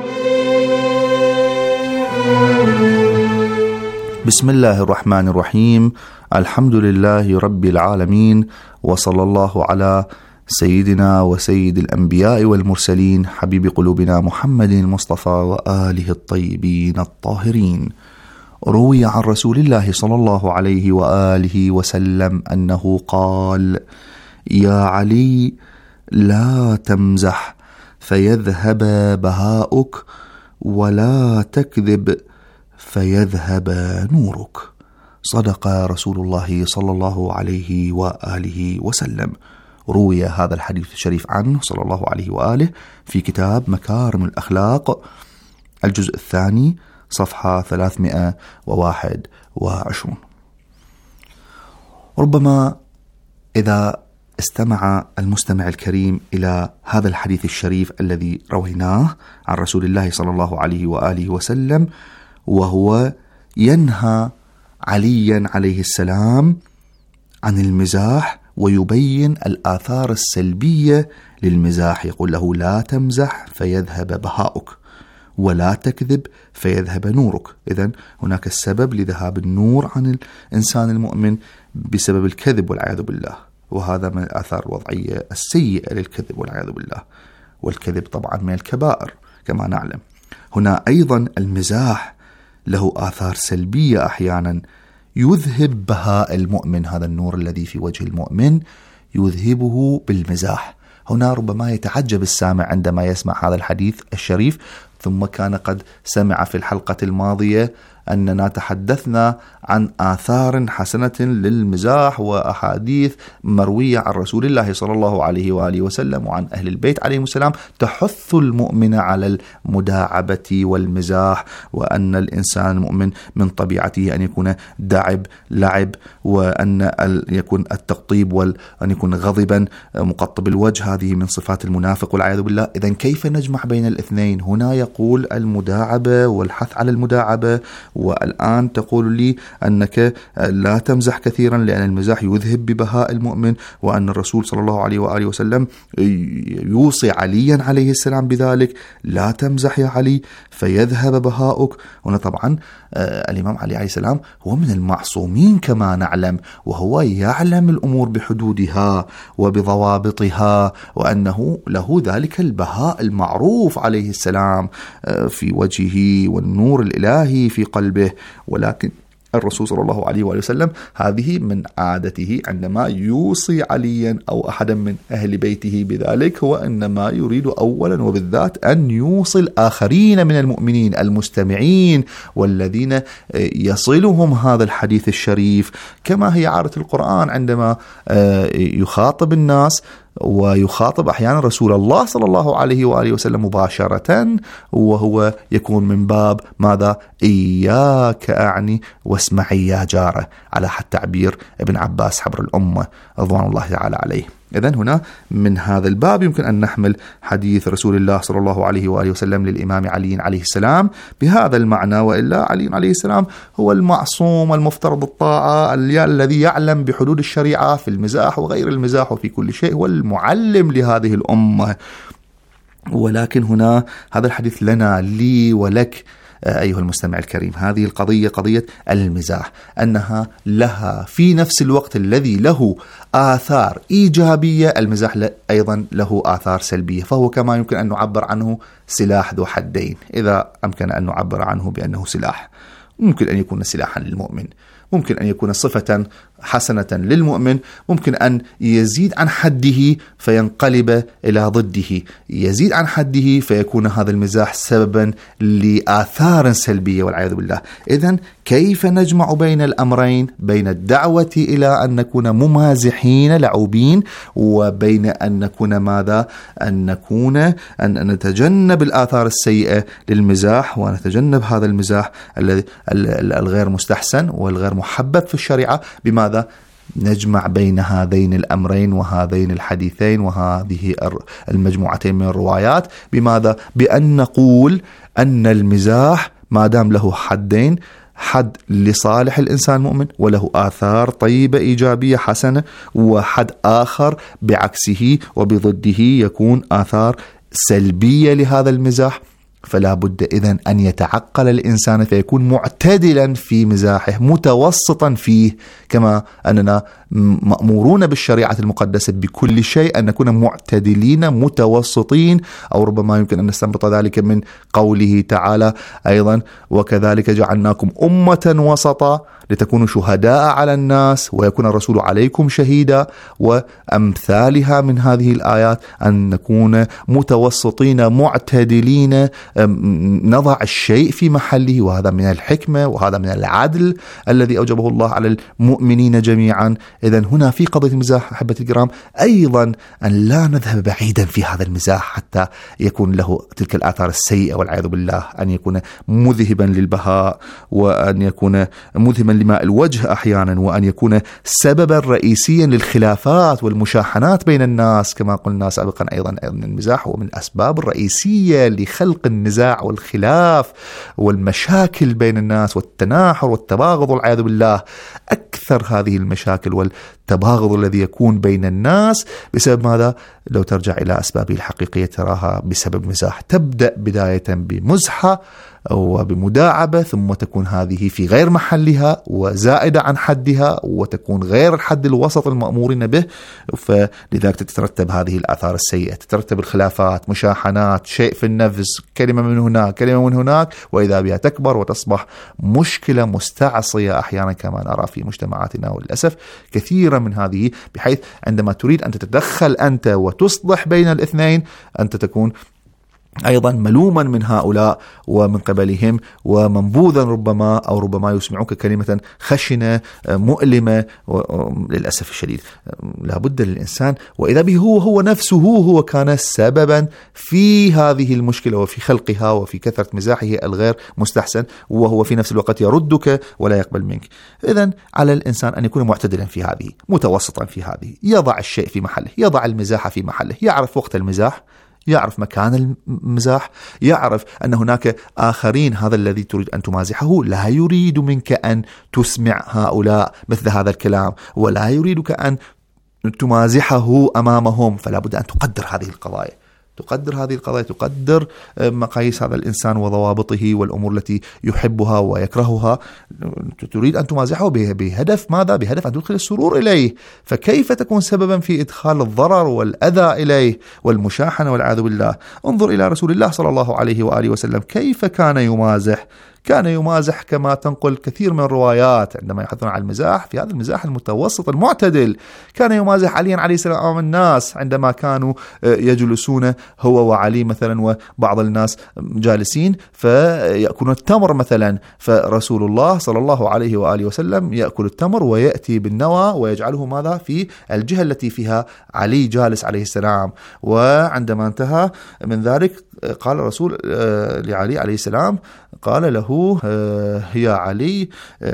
بسم الله الرحمن الرحيم، الحمد لله رب العالمين، وصلى الله على سيدنا وسيد الأنبياء والمرسلين حبيب قلوبنا محمد المصطفى وآله الطيبين الطاهرين. روي عن رسول الله صلى الله عليه وآله وسلم أنه قال: يا علي لا تمزح فيذهب بهاؤك، ولا تكذب فيذهب نورك. صدق رسول الله صلى الله عليه وآله وسلم. روي هذا الحديث الشريف عنه صلى الله عليه وآله في كتاب مكارم الأخلاق الجزء الثاني صفحة ثلاثمائة وواحد وعشرون. ربما إذا استمع المستمع الكريم إلى هذا الحديث الشريف الذي رويناه عن رسول الله صلى الله عليه وآله وسلم، وهو ينهى عليا عليه السلام عن المزاح ويبين الآثار السلبية للمزاح. يقول له: لا تمزح فيذهب بهاؤك، ولا تكذب فيذهب نورك. إذن هناك السبب لذهاب النور عن الإنسان المؤمن بسبب الكذب والعياذ بالله، وهذا من الآثار الوضعية السيئة للكذب والعياذ بالله، والكذب طبعا من الكبائر كما نعلم. هنا أيضا المزاح له آثار سلبية أحيانا يذهب بهاء المؤمن، هذا النور الذي في وجه المؤمن يذهبه بالمزاح. هنا ربما يتعجب السامع عندما يسمع هذا الحديث الشريف، ثم كان قد سمع في الحلقة الماضية أننا تحدثنا عن آثار حسنة للمزاح وأحاديث مروية عن رسول الله صلى الله عليه وآله وسلم وعن أهل البيت عليهم السلام تحث المؤمن على المداعبة والمزاح، وأن الإنسان المؤمن من طبيعته أن يكون داعب لعب، وأن يكون التقطيب وأن يكون غضبا مقطب الوجه، هذه من صفات المنافق والعياذ بالله. إذن كيف نجمع بين الاثنين؟ هنا يقول المداعبة والحث على المداعبة، والآن تقول لي أنك لا تمزح كثيرا لأن المزاح يذهب ببهاء المؤمن، وأن الرسول صلى الله عليه وآله وسلم يوصي عليا عليه السلام بذلك: لا تمزح يا علي فيذهب بهاؤك. هنا طبعا الإمام علي عليه السلام هو من المعصومين كما نعلم، وهو يعلم الأمور بحدودها وبضوابطها، وأنه له ذلك البهاء المعروف عليه السلام في وجهه والنور الإلهي في قلبه. ولكن الرسول صلى الله عليه وآله وسلم هذه من عادته عندما يوصي عليا أو أحدا من أهل بيته بذلك، هو إنما يريد أولا وبالذات أن يوصي الآخرين من المؤمنين المستمعين والذين يصلهم هذا الحديث الشريف، كما هي عادة القرآن عندما يخاطب الناس ويخاطب أحيانا رسول الله صلى الله عليه وآله وسلم مباشرة، وهو يكون من باب ماذا؟ إياك أعني واسمعي يا جارة، على حد تعبير ابن عباس حبر الأمة رضوان الله تعالى عليه. إذن هنا من هذا الباب يمكن أن نحمل حديث رسول الله صلى الله عليه وآله وسلم للإمام علي عليه السلام بهذا المعنى، وإلا علي عليه السلام هو المعصوم المفترض الطاعة الذي يعلم بحدود الشريعة في المزاح وغير المزاح وفي كل شيء، هو المعلم لهذه الأمة. ولكن هنا هذا الحديث لنا لي ولك أيها المستمع الكريم، هذه القضية قضية المزاح، أنها لها في نفس الوقت الذي له آثار إيجابية، المزاح أيضا له آثار سلبية، فهو كما يمكن أن نعبر عنه سلاح ذو حدين. إذا أمكن أن نعبر عنه بأنه سلاح، ممكن أن يكون سلاحا للمؤمن، ممكن أن يكون صفة حسنة للمؤمن، ممكن أن يزيد عن حده فينقلب إلى ضده، يزيد عن حده فيكون هذا المزاح سببا لآثار سلبية والعياذ بالله. إذن كيف نجمع بين الأمرين، بين الدعوة إلى أن نكون ممازحين لعوبين، وبين أن نكون ماذا؟ أن نكون أن نتجنب الآثار السيئة للمزاح، ونتجنب هذا المزاح الغير مستحسن والغير محبب في الشريعة. بماذا؟ نجمع بين هذين الأمرين وهذين الحديثين وهذه المجموعتين من الروايات. بماذا؟ بأن نقول أن المزاح ما دام له حدين، حد لصالح الإنسان المؤمن وله آثار طيبة إيجابية حسنة، وحد آخر بعكسه وبضده يكون آثار سلبية لهذا المزاح. فلا بد إذن أن يتعقل الإنسان فيكون معتدلا في مزاحه، متوسطا فيه، كما أننا مأمورون بالشريعة المقدسة بكل شيء أن نكون معتدلين متوسطين، أو ربما يمكن أن نستنبط ذلك من قوله تعالى أيضا: وكذلك جعلناكم أمة وسطا لتكونوا شهداء على الناس ويكون الرسول عليكم شهيدا، وأمثالها من هذه الآيات أن نكون متوسطين معتدلين، نضع الشيء في محله، وهذا من الحكمة وهذا من العدل الذي أوجبه الله على المؤمنين جميعا. إذن هنا في قضية المزاح أحبتي الكرام أيضا أن لا نذهب بعيدا في هذا المزاح حتى يكون له تلك الآثار السيئة والعياذ بالله، أن يكون مذهبا للبهاء، وأن يكون مذهبا لماء الوجه أحيانا، وأن يكون سببا رئيسيا للخلافات والمشاحنات بين الناس. كما قلنا سابقا أيضا المزاح هو من الأسباب الرئيسية لخلق النزاع والخلاف والمشاكل بين الناس والتناحر والتباغض والعياذ بالله. أكثر هذه المشاكل والتباغض الذي يكون بين الناس بسبب ماذا؟ لو ترجع إلى أسبابه الحقيقية تراها بسبب مزاح. تبدأ بداية بمزحة وبمداعبة، ثم تكون هذه في غير محلها وزائدة عن حدها، وتكون غير الحد الوسط المأمورين به، فلذلك تترتب هذه الآثار السيئة، تترتب الخلافات، مشاحنات، شيء في النفس، كلمة من هناك كلمة من هناك، وإذا بها تكبر وتصبح مشكلة مستعصية أحيانا كما نرى في مجتمعاتنا وللأسف كثيرا من هذه، بحيث عندما تريد أن تتدخل أنت وتصلح بين الاثنين أنت تكون أيضا ملوما من هؤلاء ومن قبلهم، ومنبوذا ربما، أو ربما يسمعوك كلمة خشنة مؤلمة للأسف الشديد. لابد للإنسان، وإذا به هو هو نفسه هو كان سببا في هذه المشكلة وفي خلقها وفي كثرة مزاحه الغير مستحسن، وهو في نفس الوقت يردك ولا يقبل منك. إذن على الإنسان أن يكون معتدلا في هذه، متوسطا في هذه، يضع الشيء في محله، يضع المزاح في محله، يعرف وقت المزاح، يعرف مكان المزاح، يعرف أن هناك آخرين هذا الذي تريد أن تمازحه لا يريد منك أن تسمع هؤلاء مثل هذا الكلام، ولا يريدك أن تمازحه أمامهم، فلا بد أن تقدر هذه القضايا، تقدر هذه القضايا، تقدر مقاييس هذا الإنسان وضوابطه والأمور التي يحبها ويكرهها. تريد أن تمازحه بهدف ماذا؟ بهدف أن تدخل السرور إليه، فكيف تكون سببا في إدخال الضرر والأذى إليه والمشاحنة والعياذ بالله؟ انظر إلى رسول الله صلى الله عليه وآله وسلم كيف كان يمازح. كان يمازح كما تنقل كثير من الروايات عندما يحدثون عن المزاح، في هذا المزاح المتوسط المعتدل. كان يمازح عليا عليه السلام أمام الناس عندما كانوا يجلسون هو وعلي مثلا وبعض الناس جالسين فيأكلون التمر مثلا، فرسول الله صلى الله عليه وآله وسلم يأكل التمر ويأتي بالنوى ويجعله ماذا؟ في الجهة التي فيها علي جالس عليه السلام. وعندما انتهى من ذلك قال الرسول لعلي عليه السلام، قال له يا علي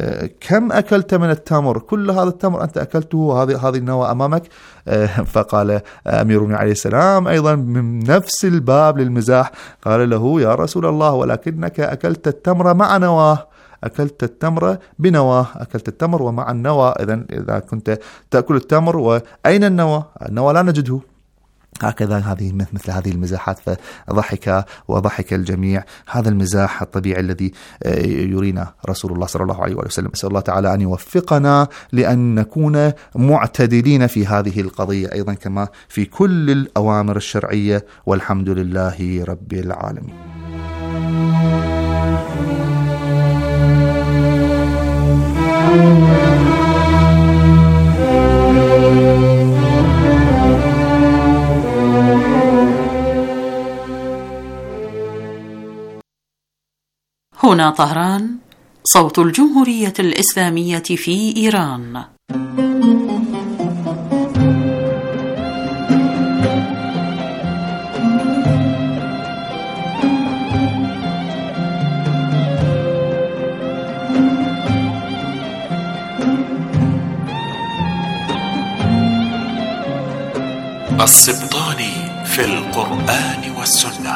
كم أكلت من التمر؟ كل هذا التمر أنت أكلته وهذه هذه النوى أمامك؟ فقال أمير عليه السلام أيضا من نفس الباب للمزاح، قال له يا رسول الله ولكنك أكلت التمر مع نواه، أكلت التمر بنواه، أكلت التمر ومع النوى. إذن إذا كنت تأكل التمر وأين النوى؟ النوى لا نجده. هكذا هذه مثل هذه المزاحات، فضحك وضحك الجميع. هذا المزاح الطبيعي الذي يرينا رسول الله صلى الله عليه وسلم. أسأل الله تعالى أن يوفقنا لأن نكون معتدلين في هذه القضية أيضا كما في كل الأوامر الشرعية، والحمد لله رب العالمين. هنا طهران، صوت الجمهورية الإسلامية في إيران. السبطاني في القرآن والسنة.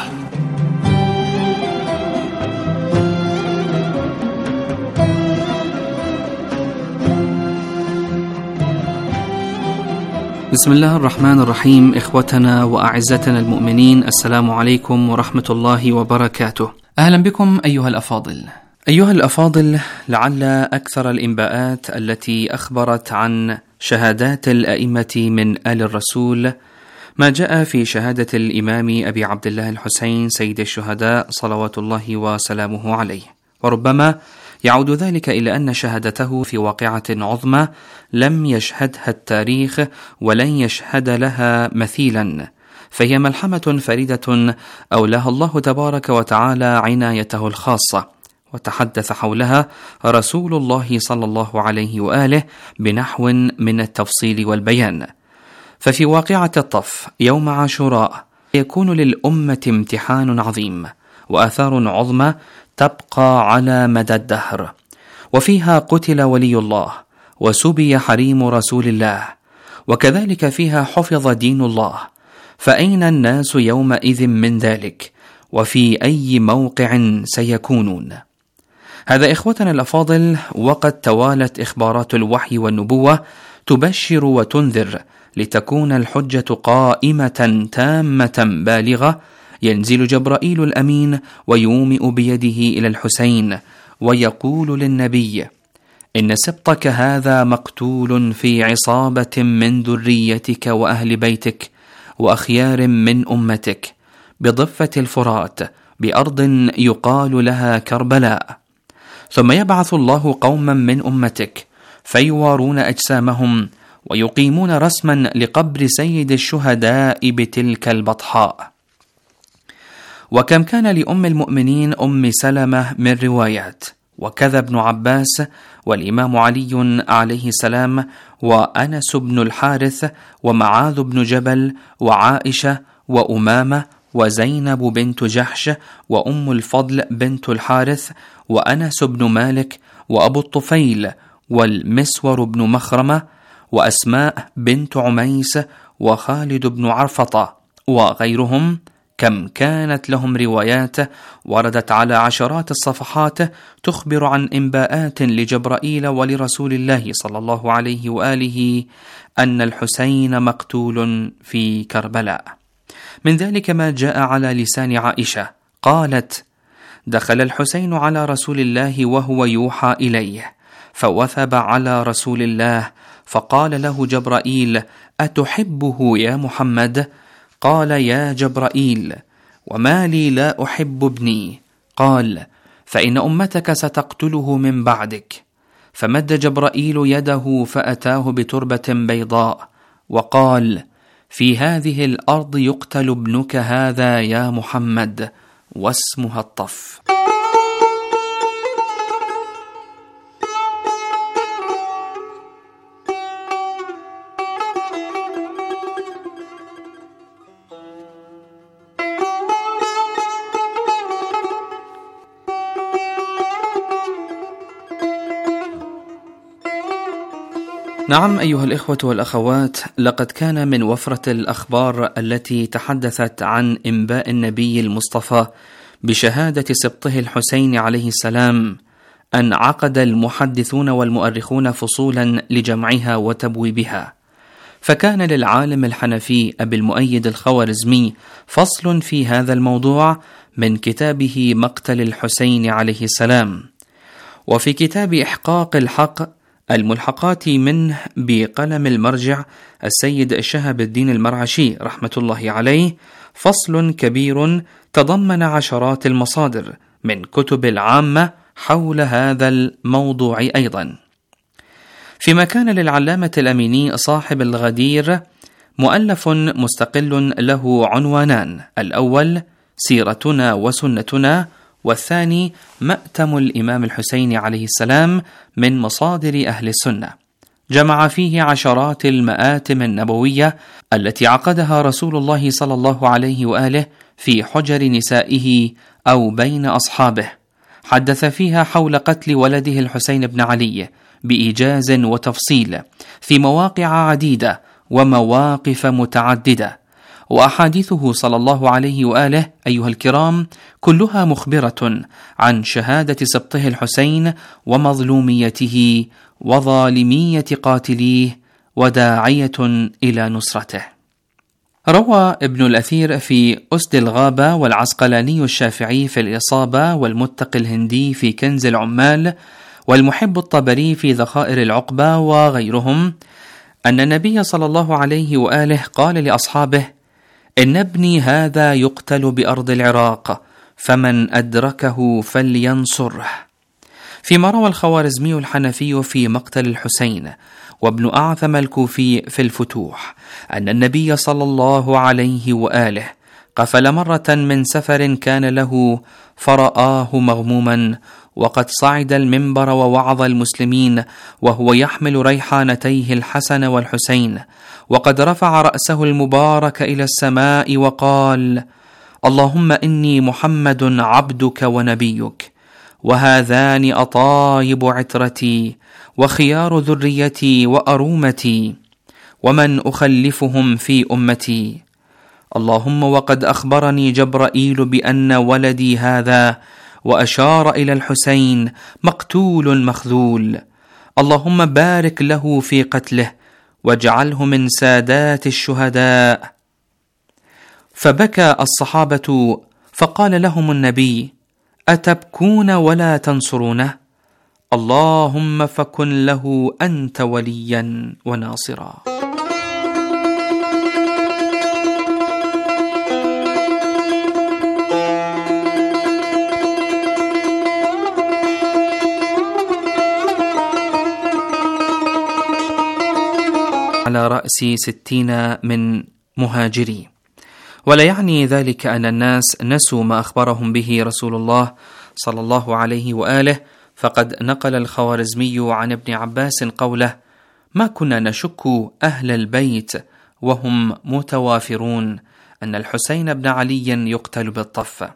بسم الله الرحمن الرحيم. إخوتنا وأعزتنا المؤمنين، السلام عليكم ورحمة الله وبركاته. أهلا بكم أيها الأفاضل. أيها الأفاضل، لعل أكثر الإنباءات التي أخبرت عن شهادات الأئمة من آل الرسول ما جاء في شهادة الإمام أبي عبد الله الحسين سيد الشهداء صلوات الله وسلامه عليه، وربما يعود ذلك إلى أن شهادته في واقعة عظمى لم يشهدها التاريخ ولن يشهد لها مثيلا، فهي ملحمة فريدة أولاها الله تبارك وتعالى عنايته الخاصة، وتحدث حولها رسول الله صلى الله عليه وآله بنحو من التفصيل والبيان. ففي واقعة الطف يوم عاشوراء يكون للأمة امتحان عظيم وآثار عظمى تبقى على مدى الدهر، وفيها قتل ولي الله وسبي حريم رسول الله، وكذلك فيها حفظ دين الله، فأين الناس يومئذ من ذلك؟ وفي أي موقع سيكونون؟ هذا إخوتنا الأفاضل، وقد توالت إخبارات الوحي والنبوة تبشر وتنذر لتكون الحجة قائمة تامة بالغة. ينزل جبرائيل الأمين ويومئ بيده إلى الحسين ويقول للنبي: إن سبطك هذا مقتول في عصابة من ذريتك وأهل بيتك وأخيار من أمتك بضفة الفرات بأرض يقال لها كربلاء. ثم يبعث الله قوما من أمتك فيوارون أجسامهم ويقيمون رسما لقبر سيد الشهداء بتلك البطحاء. وكم كان لأم المؤمنين أم سلمة من روايات، وكذا ابن عباس والإمام علي عليه السلام وأنس بن الحارث ومعاذ بن جبل وعائشة وأمامة وزينب بنت جحش وأم الفضل بنت الحارث وأنس بن مالك وأبو الطفيل والمسور بن مخرمة وأسماء بنت عميس وخالد بن عرفطة وغيرهم. كم كانت لهم روايات وردت على عشرات الصفحات تخبر عن إنباءات لجبرائيل ولرسول الله صلى الله عليه وآله أن الحسين مقتول في كربلاء. من ذلك ما جاء على لسان عائشة قالت: دخل الحسين على رسول الله وهو يوحى إليه، فوثب على رسول الله، فقال له جبرائيل: أتحبه يا محمد؟ قال: يا جبرائيل، وما لي لا أحب ابني؟ قال: فإن أمتك ستقتله من بعدك. فمد جبرائيل يده فأتاه بتربة بيضاء وقال: في هذه الأرض يقتل ابنك هذا يا محمد، واسمها الطف. نعم أيها الإخوة والأخوات، لقد كان من وفرة الأخبار التي تحدثت عن إنباء النبي المصطفى بشهادة سبطه الحسين عليه السلام أن عقد المحدثون والمؤرخون فصولا لجمعها وتبويبها. فكان للعالم الحنفي أبي المؤيد الخوارزمي فصل في هذا الموضوع من كتابه مقتل الحسين عليه السلام. وفي كتاب إحقاق الحق الملحقات منه بقلم المرجع السيد شهاب الدين المرعشي رحمة الله عليه فصل كبير تضمن عشرات المصادر من كتب العامة حول هذا الموضوع أيضا. فيما كان للعلامة الأميني صاحب الغدير مؤلف مستقل له عنوانان: الأول سيرتنا وسنتنا، والثاني مأتم الإمام الحسين عليه السلام من مصادر أهل السنة. جمع فيه عشرات المآتم النبوية التي عقدها رسول الله صلى الله عليه وآله في حجر نسائه أو بين أصحابه. حدث فيها حول قتل ولده الحسين بن علي بإيجاز وتفصيل في مواقع عديدة ومواقف متعددة. وأحاديثه صلى الله عليه وآله أيها الكرام كلها مخبرة عن شهادة سبطه الحسين ومظلوميته وظالمية قاتليه وداعية إلى نصرته. روى ابن الأثير في أسد الغابة والعسقلاني الشافعي في الإصابة والمتقي الهندي في كنز العمال والمحب الطبري في ذخائر العقبة وغيرهم أن النبي صلى الله عليه وآله قال لأصحابه: إن ابني هذا يقتل بأرض العراق، فمن أدركه فلينصره. فيما روى الخوارزمي الحنفي في مقتل الحسين وابن أعثم الكوفي في الفتوح أن النبي صلى الله عليه وآله قفل مرة من سفر كان له فرآه مغموما وقد صعد المنبر ووعظ المسلمين وهو يحمل ريحانتيه الحسن والحسين، وقد رفع رأسه المبارك إلى السماء وقال: اللهم إني محمد عبدك ونبيك، وهذان أطايب عترتي وخيار ذريتي وأرومتي، ومن أخلفهم في أمتي. اللهم وقد أخبرني جبرائيل بأن ولدي هذا، وأشار إلى الحسين مقتول مخذول، اللهم بارك له في قتله واجعله من سادات الشهداء. فبكى الصحابة، فقال لهم النبي: أتبكون ولا تنصرونه؟ اللهم فكن له أنت وليا وناصرا. على رأس ستين من مهاجري. ولا يعني ذلك أن الناس نسوا ما أخبرهم به رسول الله صلى الله عليه وآله، فقد نقل الخوارزمي عن ابن عباس قوله: ما كنا نشك أهل البيت وهم متوافرون أن الحسين بن علي يقتل بالطف.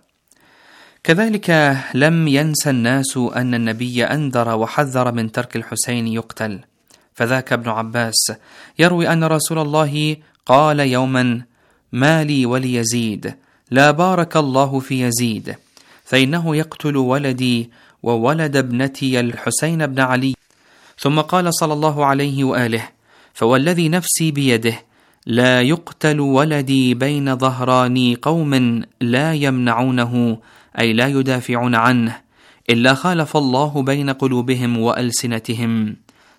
كذلك لم ينسى الناس أن النبي أنذر وحذر من ترك الحسين يقتل، فذاك ابن عباس يروي أن رسول الله قال يوما: ما لي وليزيد، لا بارك الله في يزيد، فإنه يقتل ولدي وولد ابنتي الحسين بن علي. ثم قال صلى الله عليه وآله: فوالذي نفسي بيده لا يقتل ولدي بين ظهراني قوم لا يمنعونه، أي لا يدافعون عنه، إلا خالف الله بين قلوبهم وألسنتهم.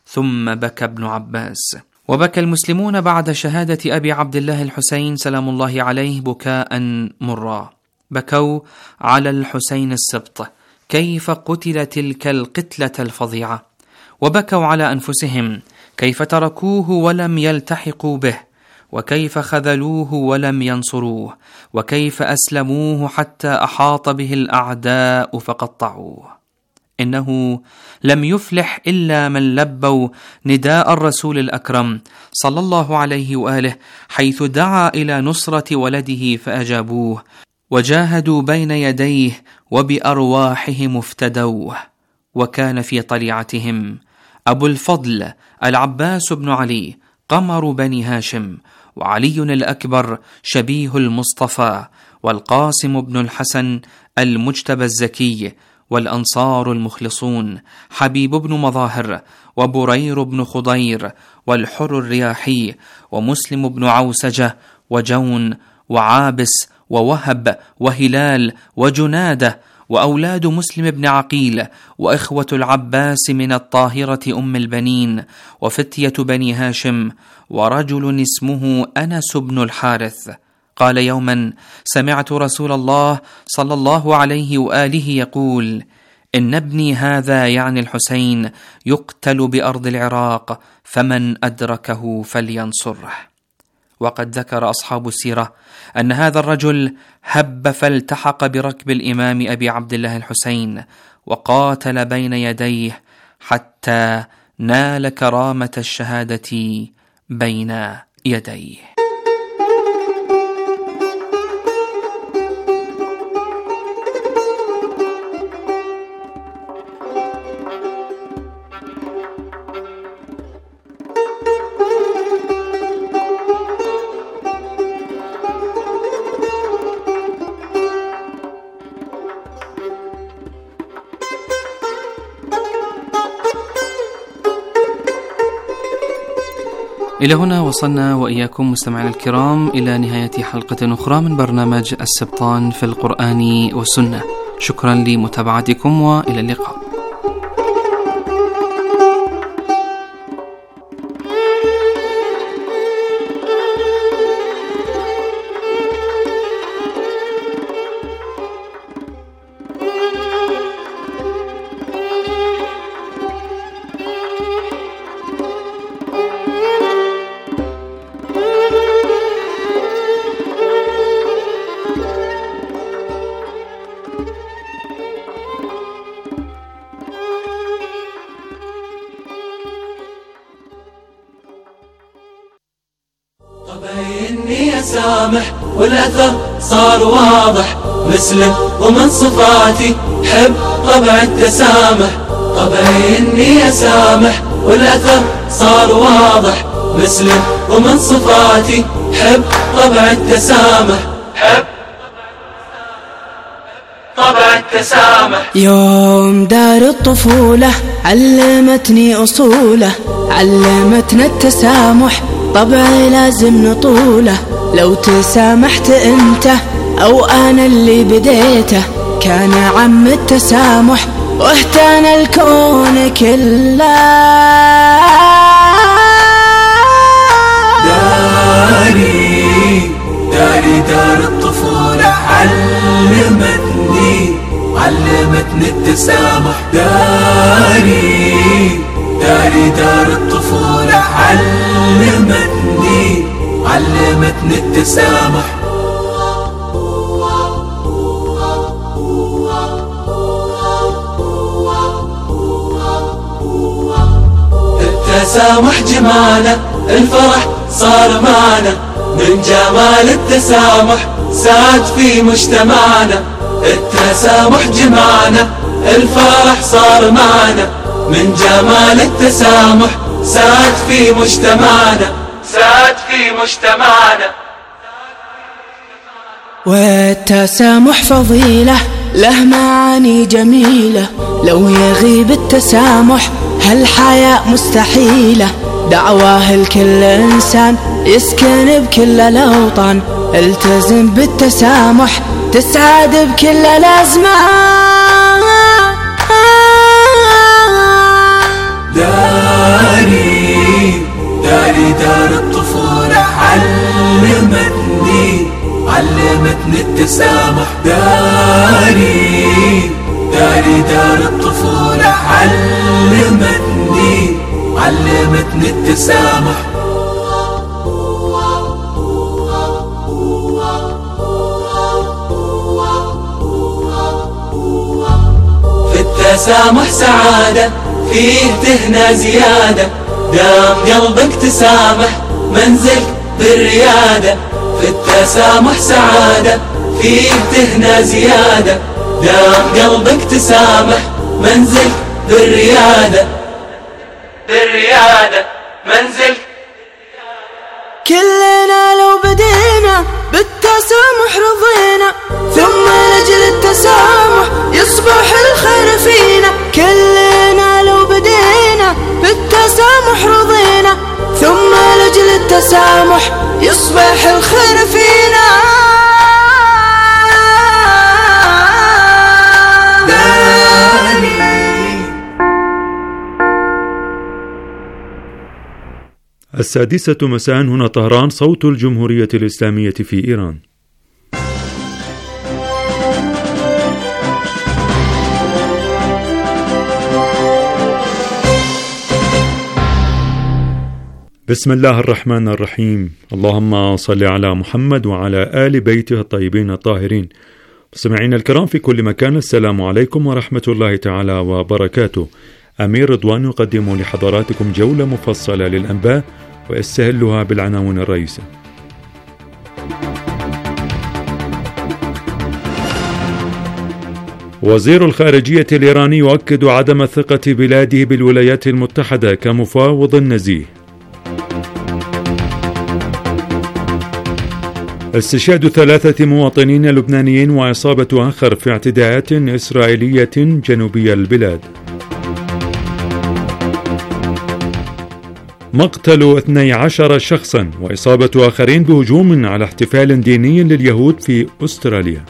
ثم بكى ابن عباس. وبكى المسلمون بعد شهادة أبي عبد الله الحسين سلام الله عليه بكاء مرا. بكوا على الحسين السبط كيف قتل تلك القتلة الفظيعة، وبكوا على أنفسهم كيف تركوه ولم يلتحقوا به، وكيف خذلوه ولم ينصروه، وكيف أسلموه حتى أحاط به الأعداء فقطعوه. إنه لم يفلح إلا من لبوا نداء الرسول الأكرم صلى الله عليه وآله، حيث دعا إلى نصرة ولده فأجابوه، وجاهدوا بين يديه وبأرواحهم افتدوه. وكان في طليعتهم أبو الفضل العباس بن علي قمر بني هاشم، وعلي الأكبر شبيه المصطفى، والقاسم بن الحسن المجتبى الزكي، والأنصار المخلصون حبيب بن مظاهر، وبرير بن خضير، والحر الرياحي، ومسلم بن عوسجة، وجون، وعابس، ووهب، وهلال، وجنادة، وأولاد مسلم بن عقيل، وإخوة العباس من الطاهرة أم البنين، وفتية بني هاشم، ورجل اسمه أنس بن الحارث. قال يوما: سمعت رسول الله صلى الله عليه وآله يقول: إن ابني هذا يعني الحسين يقتل بأرض العراق، فمن أدركه فلينصره. وقد ذكر أصحاب السيرة أن هذا الرجل هب فالتحق بركب الإمام أبي عبد الله الحسين، وقاتل بين يديه حتى نال كرامة الشهادة بين يديه. إلى هنا وصلنا وإياكم مستمعينا الكرام إلى نهاية حلقة أخرى من برنامج السبطان في القرآن والسنة. شكرا لمتابعتكم وإلى اللقاء. إني أسامح والأثر صار واضح، مسلم ومن صفاتي حب طبع التسامح، طبع إني أسامح والأثر صار واضح. مسلم ومن صفاتي حب طبع التسامح، حب طبع التسامح. يوم دار الطفولة علمتني أصوله، علمتنا التسامح طبعي لازم نطوله. لو تسامحت أنت أو أنا اللي بديته كان عم التسامح واهتنى الكون كله. داري داري دار الطفولة علمتني علمتني التسامح. داري داري دار الطفولة علمتني علمتني التسامح. التسامح جمالة، الفرح صار معنا من جمال التسامح ساد في مجتمعنا. التسامح جمعنا، الفرح صار معنا من جمال التسامح ساد في مجتمعنا، ساد في مجتمعنا. والتسامح فضيلة له معاني جميلة، لو يغيب التسامح هالحياة مستحيلة. دعواه لكل إنسان يسكن بكل الأوطان، التزم بالتسامح تسعد بكل الأزمان. داري داري دار الطفولة علمتني علمتني التسامح. داري داري دار الطفولة علمتني علمتني التسامح. في التسامح سعادة، فيه تهنى زيادة، دام قلبك تسامح منزلك بالريادة. في التسامح سعادة، فيه تهنى زيادة، دام قلبك تسامح منزلك بالريادة، بالريادة منزلك. كلنا لو بدينا بالتسامح رضينا، ثم لأجل التسامح يصبح الخير فينا. كلنا لو بدينا بالتسامح رضينا، ثم لأجل التسامح يصبح الخير فينا. السادسة مساء، هنا طهران، صوت الجمهورية الإسلامية في إيران. بسم الله الرحمن الرحيم. اللهم صل على محمد وعلى آل بيته الطيبين الطاهرين. مستمعينا الكرام في كل مكان، السلام عليكم ورحمة الله تعالى وبركاته. أمير رضوان يقدم لحضراتكم جولة مفصلة للأنباء ويستهلها بالعناوين الرئيسة. وزير الخارجية الإيراني يؤكد عدم ثقة بلاده بالولايات المتحدة كمفاوض نزيه. استشهاد ثلاثة مواطنين لبنانيين وإصابة آخر في اعتداءات إسرائيلية جنوبي البلاد. مقتل اثني عشر شخصا وإصابة آخرين بهجوم على احتفال ديني لليهود في أستراليا.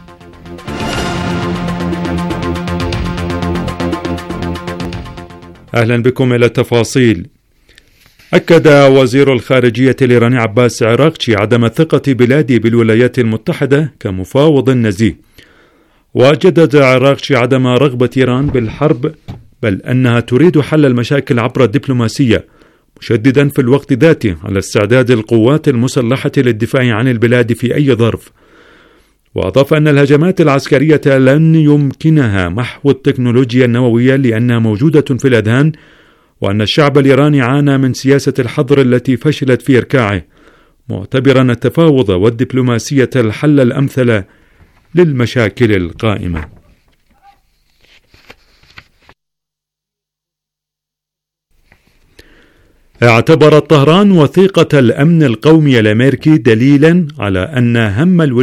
أهلا بكم إلى التفاصيل. أكد وزير الخارجية الإيراني عباس عراقچي عدم ثقة بلاده بالولايات المتحدة كمفاوض نزيه، وجدد عراقچي عدم رغبة إيران بالحرب، بل أنها تريد حل المشاكل عبر الدبلوماسية، مشددا في الوقت ذاته على استعداد القوات المسلحة للدفاع عن البلاد في أي ظرف. وأضاف أن الهجمات العسكرية لن يمكنها محو التكنولوجيا النووية لأنها موجودة في الأذهان، وأن الشعب الإيراني عانى من سياسة الحظر التي فشلت في إركاعه، معتبرا التفاوض والدبلوماسية الحل الأمثل للمشاكل القائمة. اعتبرت طهران وثيقة الأمن القومي الأمريكي دليلا على أن هم الولايات